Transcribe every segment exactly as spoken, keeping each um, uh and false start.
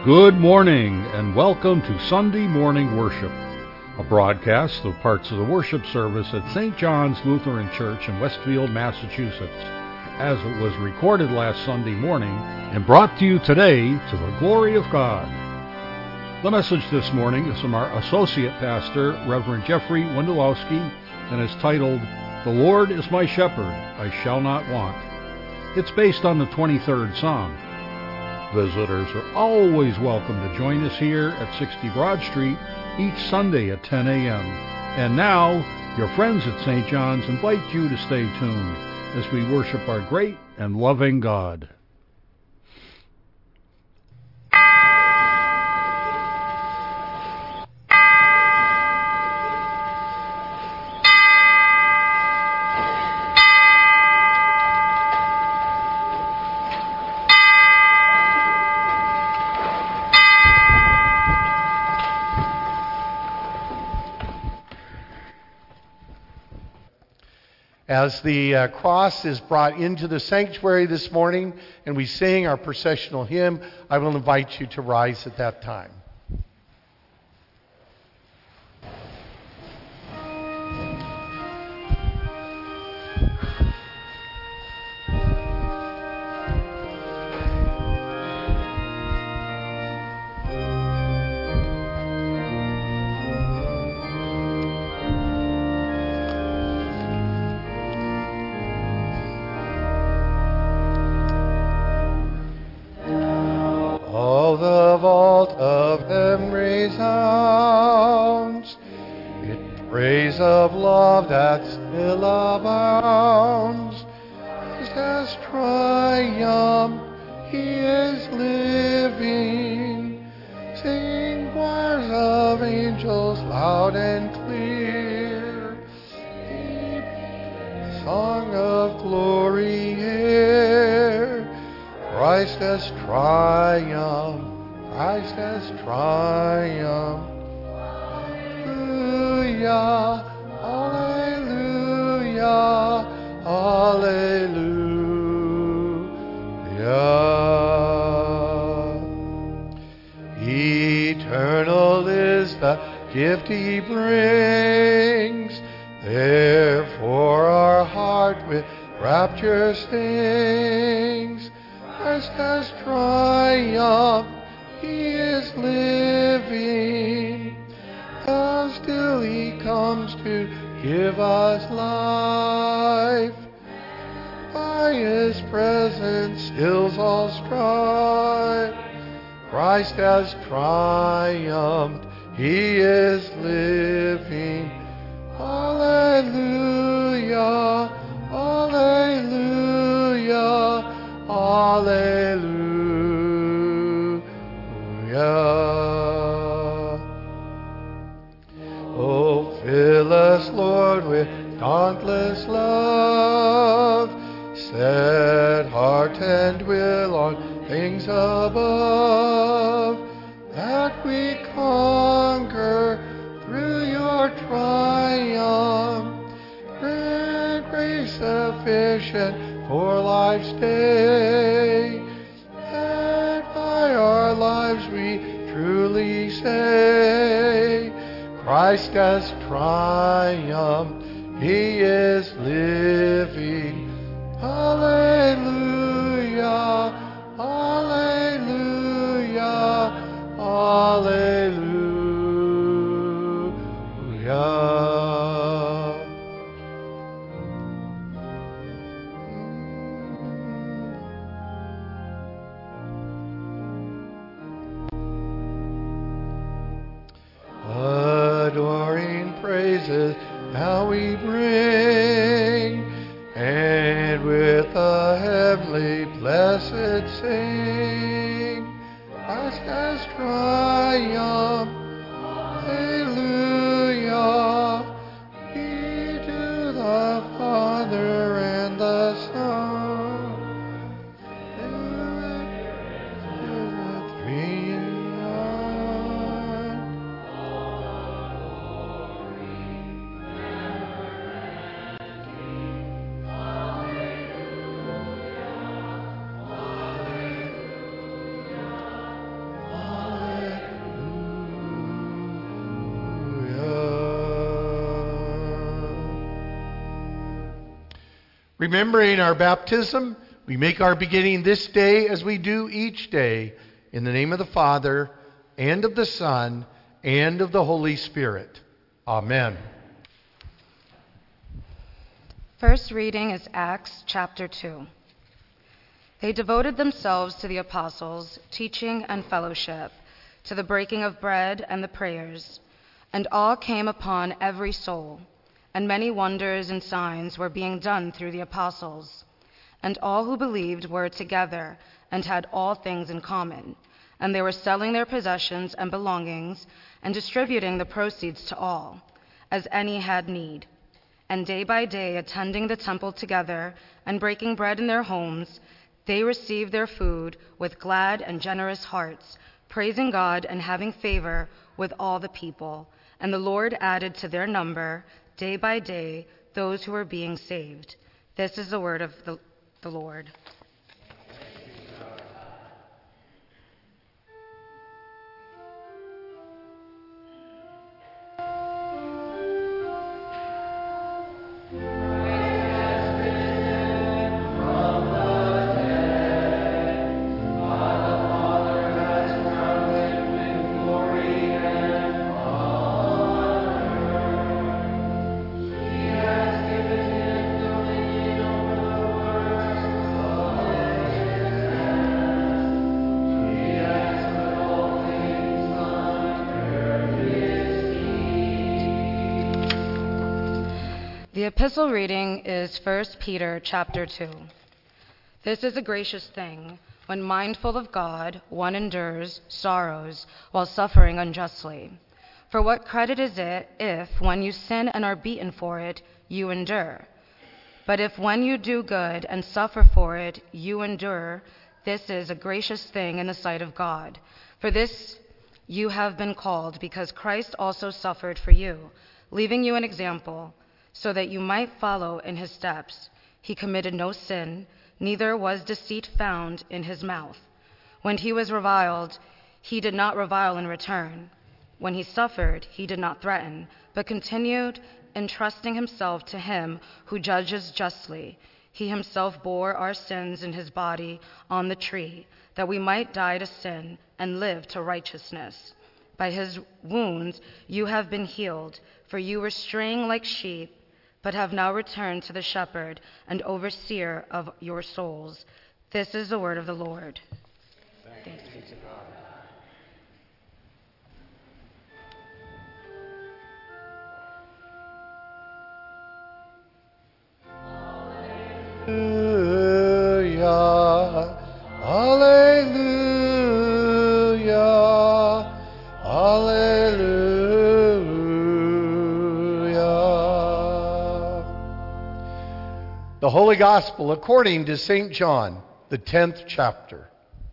Good morning and welcome to Sunday Morning Worship, a broadcast of parts of the worship service at Saint John's Lutheran Church in Westfield, Massachusetts, as it was recorded last Sunday morning and brought to you today to the glory of God. The message this morning is from our Associate Pastor, Reverend Jeffrey Wendolowski, and is titled, "The Lord is my shepherd, I shall not want." It's based on the twenty-third Psalm. Visitors are always welcome to join us here at sixty Broad Street each Sunday at ten a.m. And now, your friends at Saint John's invite you to stay tuned as we worship our great and loving God. As the uh, cross is brought into the sanctuary this morning and we sing our processional hymn, I will invite you to rise at that time. Of love that still abounds, Christ has triumphed, He is living, singing choirs of angels loud and clear, the song of glory here. Christ has triumphed, Christ has triumphed. Hallelujah. Hallelujah, hallelujah. Eternal is the gift He brings, therefore our heart with rapture sings. Christ has triumphed, He is living, and still He comes to give us life. By His presence stills all strife. Christ has triumphed, He is living. Hallelujah, hallelujah, hallelujah. Oh, fill us, Lord, with dauntless love. Set heart and will on things above, that we conquer through your triumph. Grant grace sufficient for life's day, that by our lives we truly say, Christ has triumphed, He is living. Hallelujah, hallelujah, hallelujah. Adoring praises now we bring, and with a heavenly blessed sing. Christ has triumphed, hallelujah. He to the Father and the Son, to the three in one. Remembering our baptism, we make our beginning this day as we do each day, in the name of the Father, and of the Son, and of the Holy Spirit. Amen. First reading is Acts chapter two. They devoted themselves to the apostles' teaching and fellowship, to the breaking of bread and the prayers. And awe came upon every soul, and many wonders and signs were being done through the apostles. And all who believed were together and had all things in common. And they were selling their possessions and belongings and distributing the proceeds to all, as any had need. And day by day, attending the temple together and breaking bread in their homes, they received their food with glad and generous hearts, praising God and having favor with all the people. And the Lord added to their number, day by day, those who were being saved. This is the word of the, the Lord. The epistle reading is First Peter chapter two. This is a gracious thing, when mindful of God, one endures sorrows while suffering unjustly. For what credit is it if, when you sin and are beaten for it, you endure? But if when you do good and suffer for it, you endure, this is a gracious thing in the sight of God. For this you have been called, because Christ also suffered for you, leaving you an example, so that you might follow in his steps. He committed no sin, neither was deceit found in his mouth. When he was reviled, he did not revile in return. When he suffered, he did not threaten, but continued entrusting himself to him who judges justly. He himself bore our sins in his body on the tree, that we might die to sin and live to righteousness. By his wounds you have been healed, for you were straying like sheep, but have now returned to the shepherd and overseer of your souls. This is the word of the Lord. Thanks be to God. Hallelujah, hallelujah, hallelujah. The Holy Gospel according to Saint John, the tenth chapter.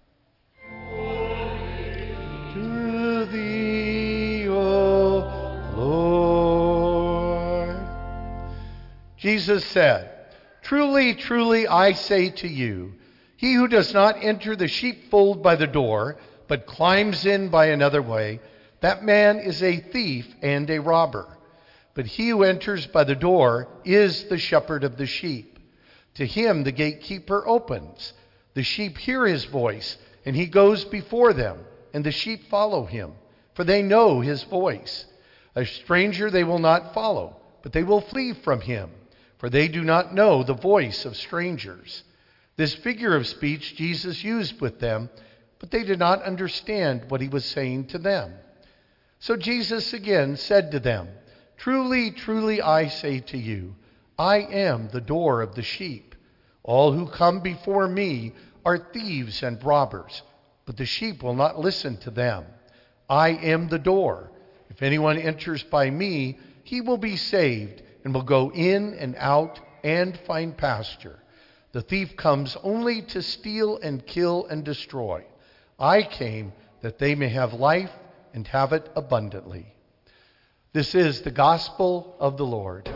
To thee, O Lord. Jesus said, Truly, truly, I say to you, he who does not enter the sheepfold by the door, but climbs in by another way, that man is a thief and a robber. But he who enters by the door is the shepherd of the sheep. To him the gatekeeper opens. The sheep hear his voice, and he goes before them, and the sheep follow him, for they know his voice. A stranger they will not follow, but they will flee from him, for they do not know the voice of strangers. This figure of speech Jesus used with them, but they did not understand what he was saying to them. So Jesus again said to them, Truly, truly, I say to you, I am the door of the sheep. All who come before me are thieves and robbers, but the sheep will not listen to them. I am the door. If anyone enters by me, he will be saved and will go in and out and find pasture. The thief comes only to steal and kill and destroy. I came that they may have life and have it abundantly. This is the gospel of the Lord.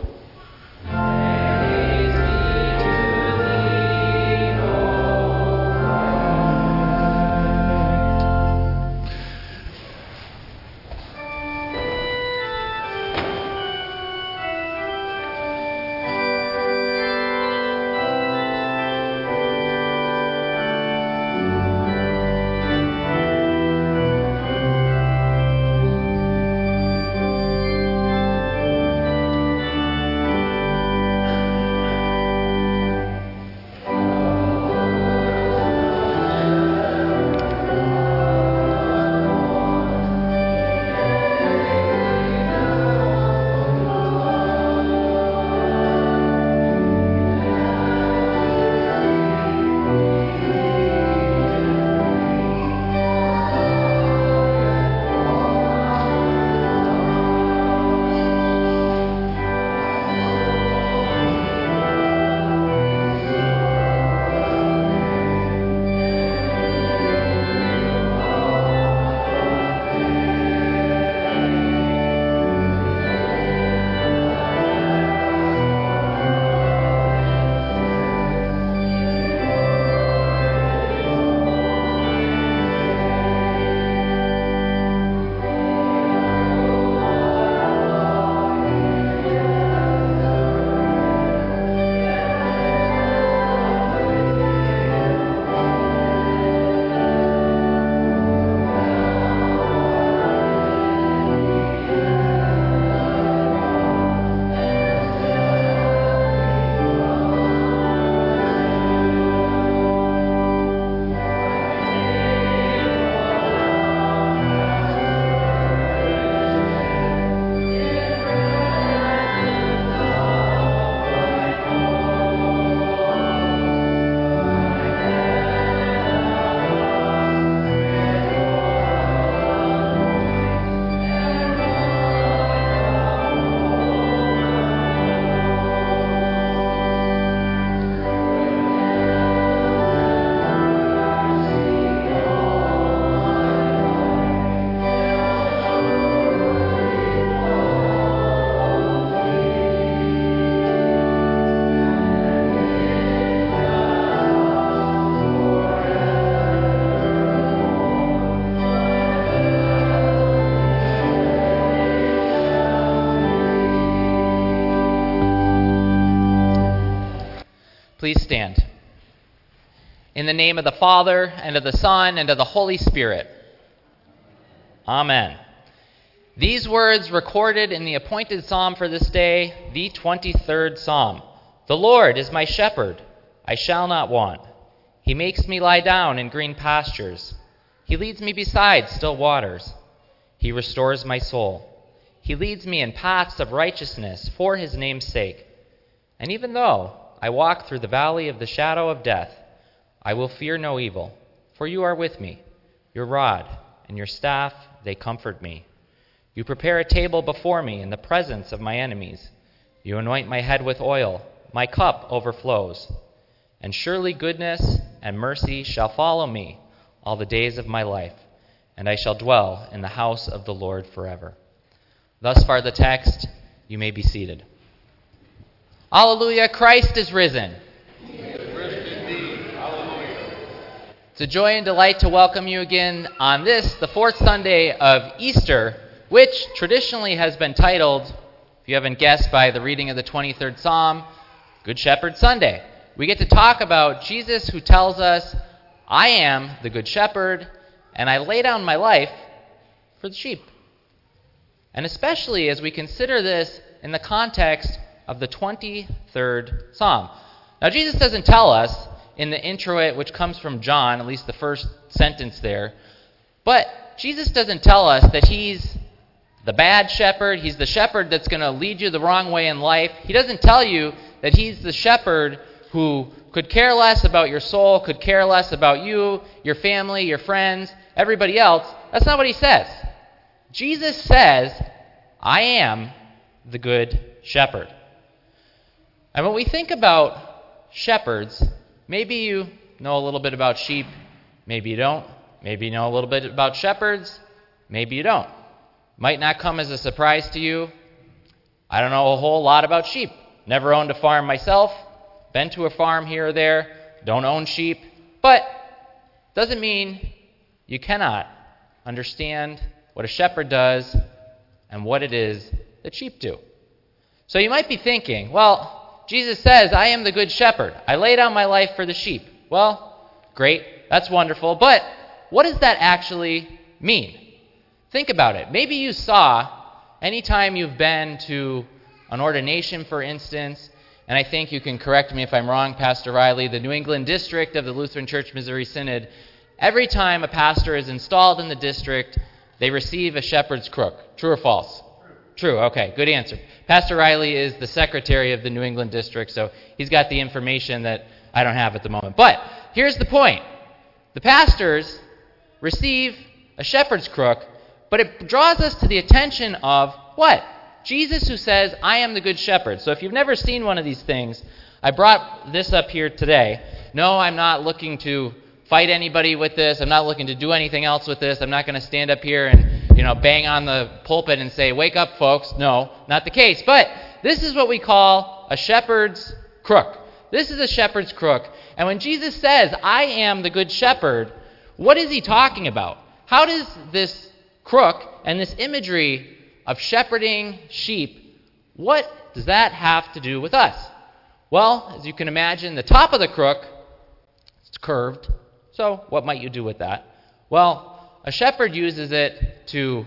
Please stand. In the name of the Father, and of the Son, and of the Holy Spirit. Amen. These words recorded in the appointed psalm for this day, the twenty-third Psalm. The Lord is my shepherd, I shall not want. He makes me lie down in green pastures. He leads me beside still waters. He restores my soul. He leads me in paths of righteousness for his name's sake. And even though I walk through the valley of the shadow of death, I will fear no evil, for you are with me. Your rod and your staff, they comfort me. You prepare a table before me in the presence of my enemies. You anoint my head with oil. My cup overflows. And surely goodness and mercy shall follow me all the days of my life, and I shall dwell in the house of the Lord forever. Thus far the text. You may be seated. Alleluia, Christ is risen. He is risen indeed. Alleluia. It's a joy and delight to welcome you again on this, the fourth Sunday of Easter, which traditionally has been titled, if you haven't guessed by the reading of the twenty-third Psalm, Good Shepherd Sunday. We get to talk about Jesus who tells us, I am the Good Shepherd, and I lay down my life for the sheep. And especially as we consider this in the context of the twenty-third Psalm. Now, Jesus doesn't tell us in the introit, which comes from John, at least the first sentence there, but Jesus doesn't tell us that he's the bad shepherd. He's the shepherd that's going to lead you the wrong way in life. He doesn't tell you that he's the shepherd who could care less about your soul, could care less about you, your family, your friends, everybody else. That's not what he says. Jesus says, I am the good shepherd. And when we think about shepherds, maybe you know a little bit about sheep, maybe you don't. Maybe you know a little bit about shepherds, maybe you don't. Might not come as a surprise to you. I don't know a whole lot about sheep. Never owned a farm myself. Been to a farm here or there. Don't own sheep. But doesn't mean you cannot understand what a shepherd does and what it is that sheep do. So you might be thinking, well, Jesus says, I am the good shepherd. I lay down my life for the sheep. Well, great. That's wonderful. But what does that actually mean? Think about it. Maybe you saw, anytime you've been to an ordination, for instance, and I think you can correct me if I'm wrong, Pastor Riley, the New England district of the Lutheran Church Missouri Synod, every time a pastor is installed in the district, they receive a shepherd's crook. True or false? True. True. Okay, good answer. Pastor Riley is the secretary of the New England district, so he's got the information that I don't have at the moment. But here's the point. The pastors receive a shepherd's crook, but it draws us to the attention of what? Jesus who says, I am the good shepherd. So if you've never seen one of these things, I brought this up here today. No, I'm not looking to fight anybody with this. I'm not looking to do anything else with this. I'm not going to stand up here and, you know, bang on the pulpit and say, wake up, folks. No, not the case. But this is what we call a shepherd's crook. This is a shepherd's crook. And when Jesus says, I am the good shepherd, what is he talking about? How does this crook and this imagery of shepherding sheep, what does that have to do with us? Well, as you can imagine, the top of the crook is curved. So what might you do with that? Well, a shepherd uses it to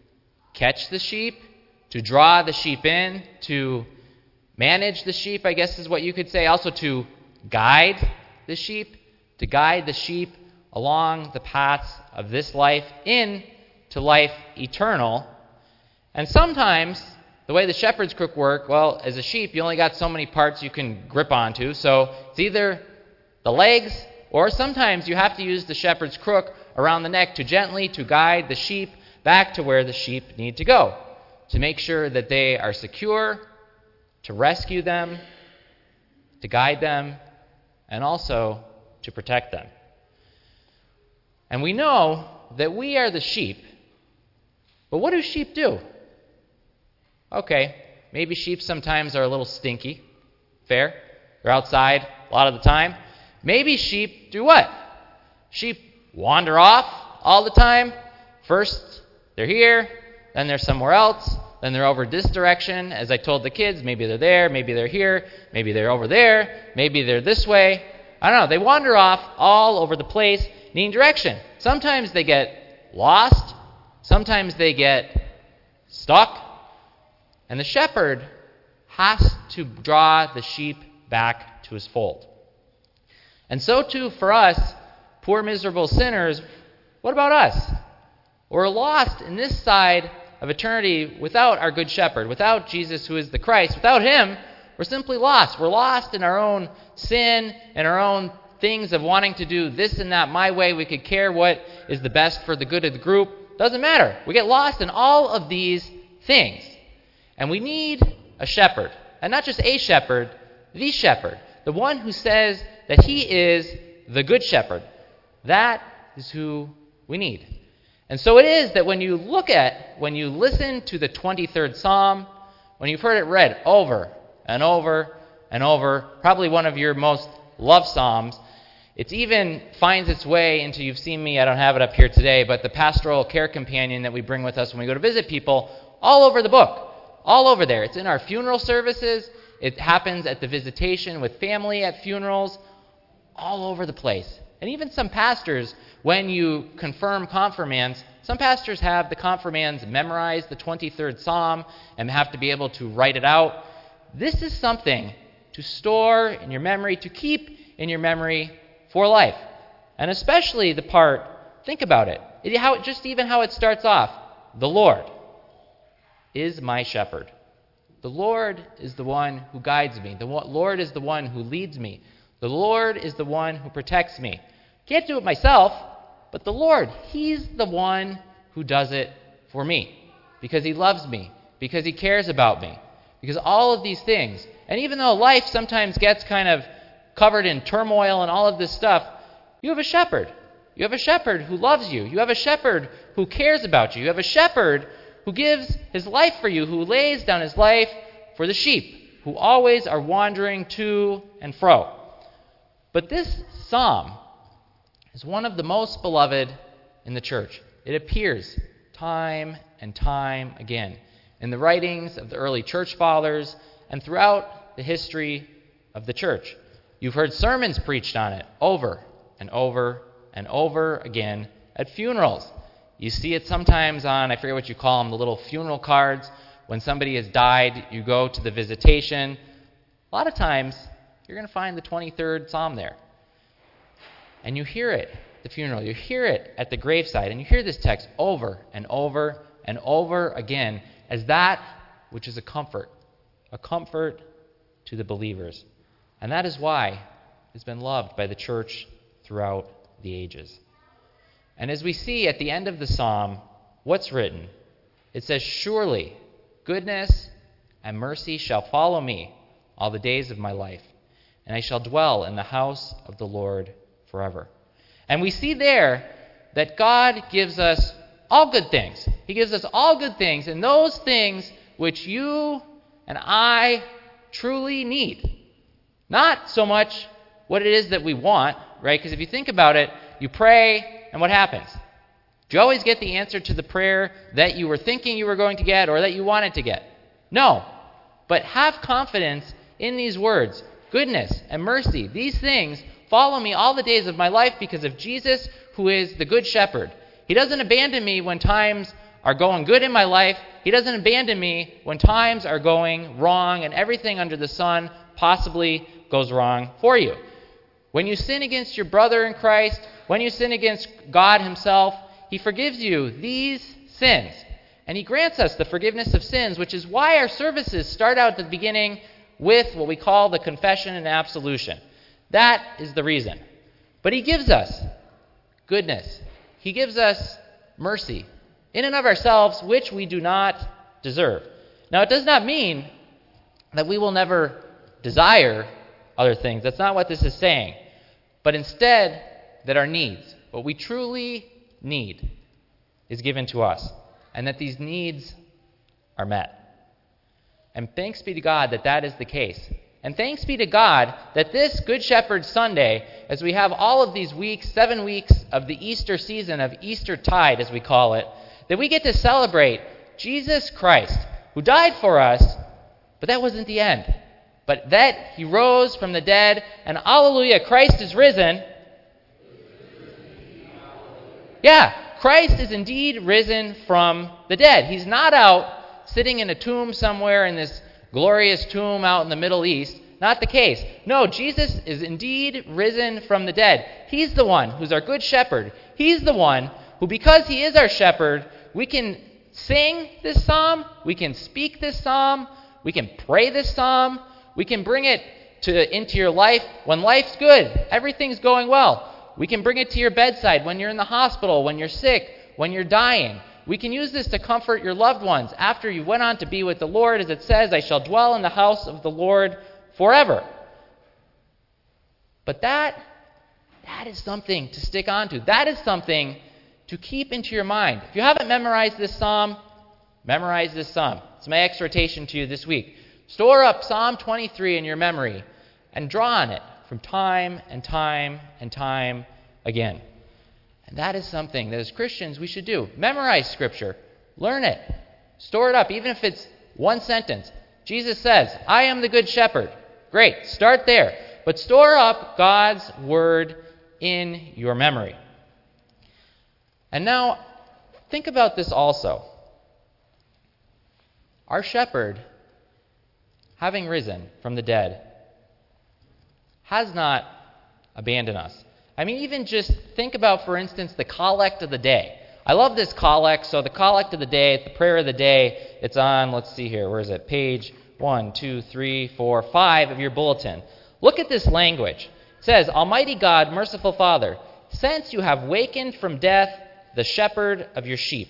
catch the sheep, to draw the sheep in, to manage the sheep, I guess is what you could say. Also to guide the sheep, to guide the sheep along the paths of this life in to life eternal. And sometimes, the way the shepherd's crook work, well, as a sheep, you only got so many parts you can grip onto. So it's either the legs, or sometimes you have to use the shepherd's crook around the neck to gently to guide the sheep back to where the sheep need to go, to make sure that they are secure, to rescue them, to guide them, and also to protect them. And we know that we are the sheep. But what do sheep do? Okay, maybe sheep sometimes are a little stinky. Fair? They're outside a lot of the time. Maybe sheep do what? Sheep wander off all the time. First, they're here, then they're somewhere else, then they're over this direction. As I told the kids, maybe they're there, maybe they're here, maybe they're over there, maybe they're this way. I don't know. They wander off all over the place, needing direction. Sometimes they get lost. Sometimes they get stuck. And the shepherd has to draw the sheep back to his fold. And so too for us, poor miserable sinners, what about us? We're lost in this side of eternity without our good shepherd, without Jesus who is the Christ. Without him, we're simply lost. We're lost in our own sin and our own things of wanting to do this and that my way. We could care what is the best for the good of the group. Doesn't matter. We get lost in all of these things. And we need a shepherd. And not just a shepherd, the shepherd. The one who says that he is the good shepherd. That is who we need. And so it is that when you look at, when you listen to the twenty-third Psalm, when you've heard it read over and over and over, probably one of your most loved Psalms, it even finds its way into, you've seen me, I don't have it up here today, but the pastoral care companion that we bring with us when we go to visit people, all over the book, all over there. It's in our funeral services. It happens at the visitation with family at funerals, all over the place. And even some pastors, when you confirm confirmands, some pastors have the confirmands memorize the twenty-third Psalm and have to be able to write it out. This is something to store in your memory, to keep in your memory for life. And especially the part, think about it, it how, just even how it starts off. The Lord is my shepherd. The Lord is the one who guides me. The Lord is the one who leads me. The Lord is the one who protects me. Can't do it myself, but the Lord, he's the one who does it for me because he loves me, because he cares about me, because all of these things. And even though life sometimes gets kind of covered in turmoil and all of this stuff, you have a shepherd. You have a shepherd who loves you. You have a shepherd who cares about you. You have a shepherd who gives his life for you, who lays down his life for the sheep, who always are wandering to and fro. But this psalm is one of the most beloved in the church. It appears time and time again in the writings of the early church fathers and throughout the history of the church. You've heard sermons preached on it over and over and over again at funerals. You see it sometimes on, I forget what you call them, the little funeral cards. When somebody has died, you go to the visitation. A lot of times, you're going to find the twenty-third Psalm there. And you hear it at the funeral. You hear it at the graveside. And you hear this text over and over and over again as that which is a comfort, a comfort to the believers. And that is why it's been loved by the church throughout the ages. And as we see at the end of the psalm, what's written? It says, "Surely goodness and mercy shall follow me all the days of my life, and I shall dwell in the house of the Lord forever." And we see there that God gives us all good things. He gives us all good things, and those things which you and I truly need. Not so much what it is that we want, right? Because if you think about it, you pray, and what happens? Do you always get the answer to the prayer that you were thinking you were going to get or that you wanted to get? No. But have confidence in these words. Goodness and mercy, these things follow me all the days of my life because of Jesus, who is the good shepherd. He doesn't abandon me when times are going good in my life. He doesn't abandon me when times are going wrong and everything under the sun possibly goes wrong for you. When you sin against your brother in Christ, when you sin against God himself, he forgives you these sins. And he grants us the forgiveness of sins, which is why our services start out at the beginning with what we call the confession and absolution. That is the reason. But he gives us goodness. He gives us mercy in and of ourselves, which we do not deserve. Now, it does not mean that we will never desire other things. That's not what this is saying. But instead, that our needs, what we truly need, is given to us, and that these needs are met. And thanks be to God that that is the case. And thanks be to God that this Good Shepherd Sunday, as we have all of these weeks, seven weeks of the Easter season, of Easter tide as we call it, that we get to celebrate Jesus Christ, who died for us, but that wasn't the end. But that he rose from the dead, and hallelujah, Christ is risen. Yeah, Christ is indeed risen from the dead. He's not out sitting in a tomb somewhere in this glorious tomb out in the Middle East. Not the case. No, Jesus is indeed risen from the dead. He's the one who's our good shepherd. He's the one who, because he is our shepherd, we can sing this psalm, we can speak this psalm, we can pray this psalm, we can bring it to into your life when life's good, everything's going well. We can bring it to your bedside when you're in the hospital, when you're sick, when you're dying. We can use this to comfort your loved ones after you went on to be with the Lord, as it says, I shall dwell in the house of the Lord forever. But that, that is something to stick on to. That is something to keep into your mind. If you haven't memorized this psalm, memorize this psalm. It's my exhortation to you this week. Store up Psalm twenty-three in your memory and draw on it from time and time and time again. And that is something that as Christians we should do. Memorize Scripture. Learn it. Store it up, even if it's one sentence. Jesus says, I am the good shepherd. Great, start there. But store up God's word in your memory. And now, think about this also. Our shepherd, having risen from the dead, has not abandoned us. I mean, even just think about, for instance, the collect of the day. I love this collect. So the collect of the day, the prayer of the day, it's on, let's see here, where is it? Page one, two, three, four, five of your bulletin. Look at this language. It says, Almighty God, merciful Father, since you have wakened from death the shepherd of your sheep,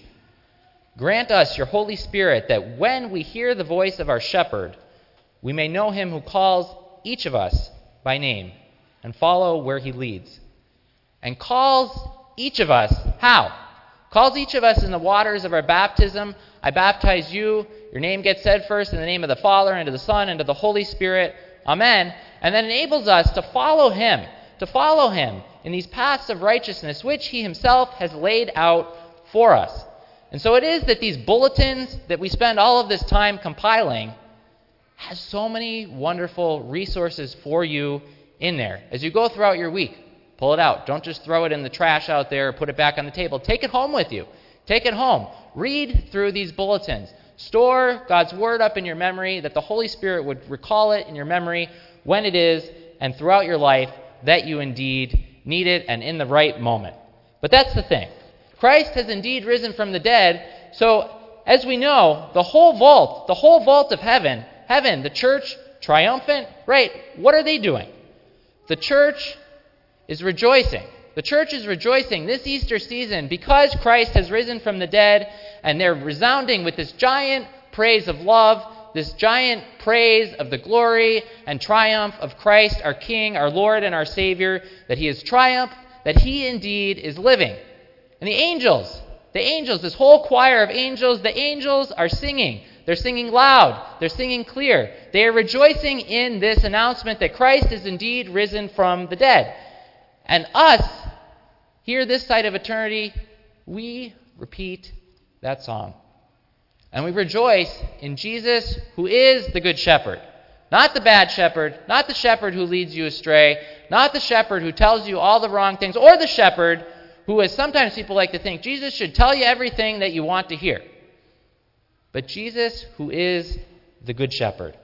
grant us your Holy Spirit that when we hear the voice of our shepherd, we may know him who calls each of us by name and follow where he leads. And calls each of us, how? Calls each of us in the waters of our baptism. I baptize you. Your name gets said first in the name of the Father, and of the Son, and of the Holy Spirit. Amen. And then enables us to follow him, to follow him in these paths of righteousness, which he himself has laid out for us. And so it is that these bulletins that we spend all of this time compiling has so many wonderful resources for you in there. As you go throughout your week, pull it out. Don't just throw it in the trash out there or put it back on the table. Take it home with you. Take it home. Read through these bulletins. Store God's word up in your memory, that the Holy Spirit would recall it in your memory when it is and throughout your life that you indeed need it and in the right moment. But that's the thing. Christ has indeed risen from the dead. So, as we know, the whole vault, the whole vault of heaven, heaven, the church, triumphant, right, what are they doing? The church is rejoicing. The church is rejoicing this Easter season because Christ has risen from the dead, and they're resounding with this giant praise of love, this giant praise of the glory and triumph of Christ, our King, our Lord, and our Savior, that he has triumphed, that he indeed is living. And the angels, the angels, this whole choir of angels, the angels are singing. They're singing loud. They're singing clear. They are rejoicing in this announcement that Christ is indeed risen from the dead. And us, here this side of eternity, we repeat that song. And we rejoice in Jesus, who is the good shepherd. Not the bad shepherd, not the shepherd who leads you astray, not the shepherd who tells you all the wrong things, or the shepherd who, as sometimes people like to think, Jesus should tell you everything that you want to hear. But Jesus, who is the good shepherd.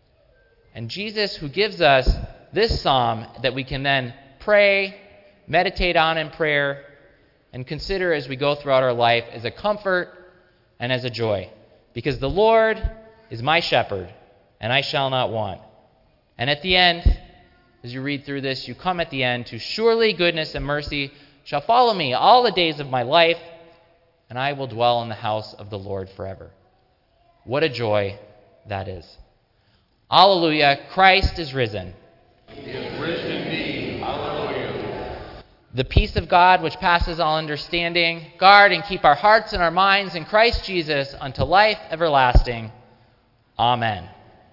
And Jesus, who gives us this psalm that we can then pray, meditate on in prayer, and consider as we go throughout our life as a comfort and as a joy. Because the Lord is my shepherd, and I shall not want. And at the end, as you read through this, you come at the end to surely goodness and mercy shall follow me all the days of my life, and I will dwell in the house of the Lord forever. What a joy that is. Alleluia, Christ is risen. He is risen indeed. Alleluia. The peace of God, which passes all understanding, guard and keep our hearts and our minds in Christ Jesus unto life everlasting. Amen.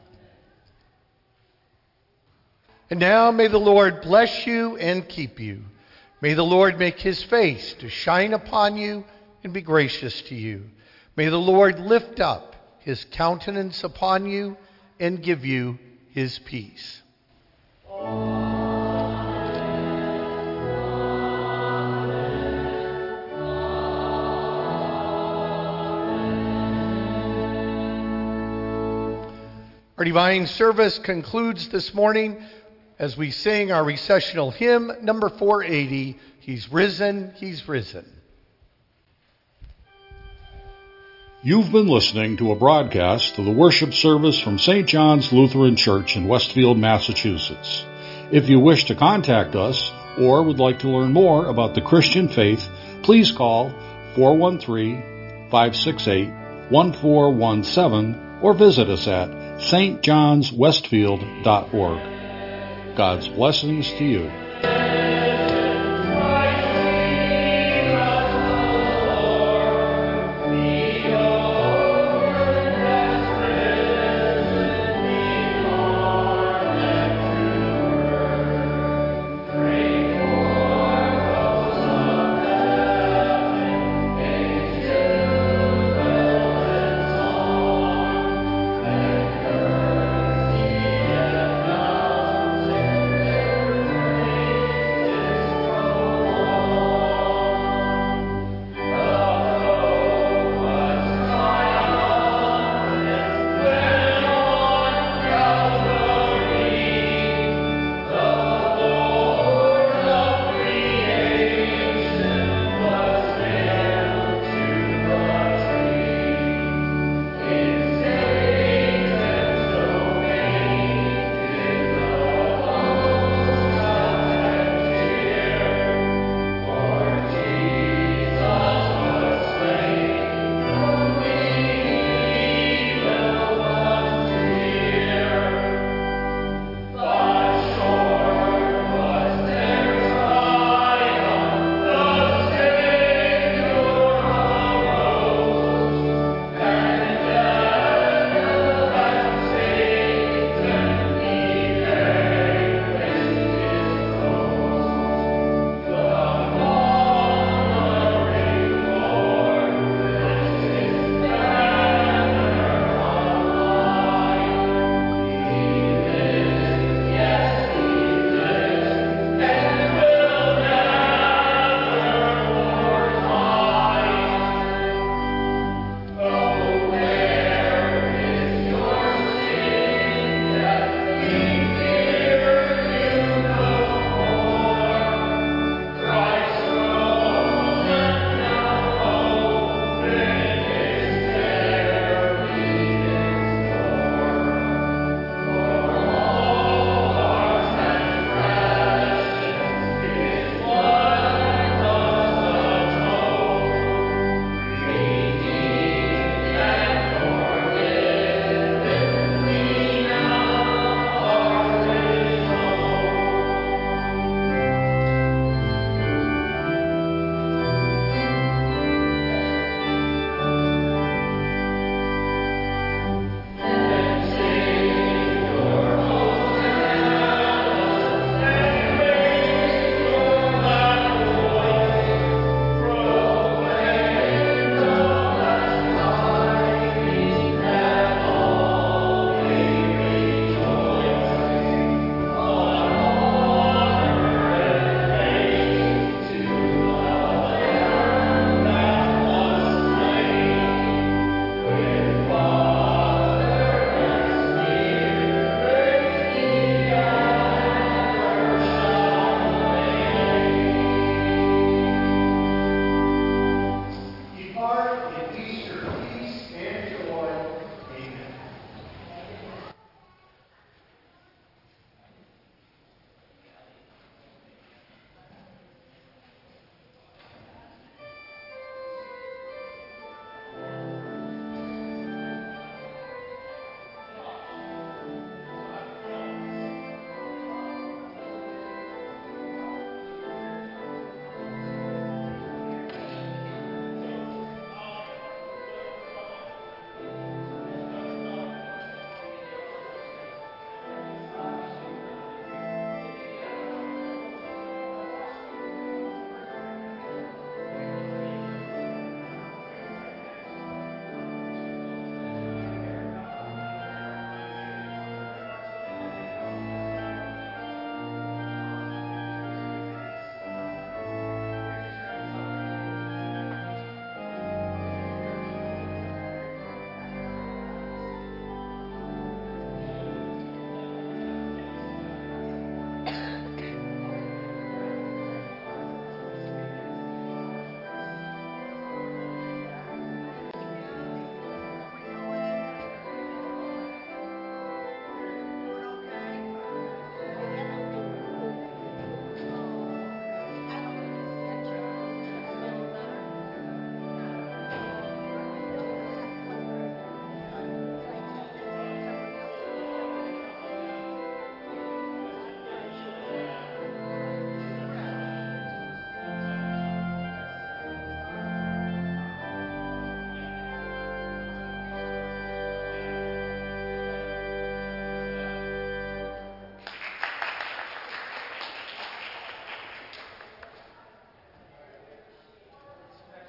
And now may the Lord bless you and keep you. May the Lord make his face to shine upon you and be gracious to you. May the Lord lift up his countenance upon you and give you his peace. Our divine service concludes this morning as we sing our recessional hymn, number four eighty, He's Risen, He's Risen. You've been listening to a broadcast of the worship service from Saint John's Lutheran Church in Westfield, Massachusetts. If you wish to contact us or would like to learn more about the Christian faith, please call four one three, five six eight, one four one seven or visit us at s t johns westfield dot org. God's blessings to you.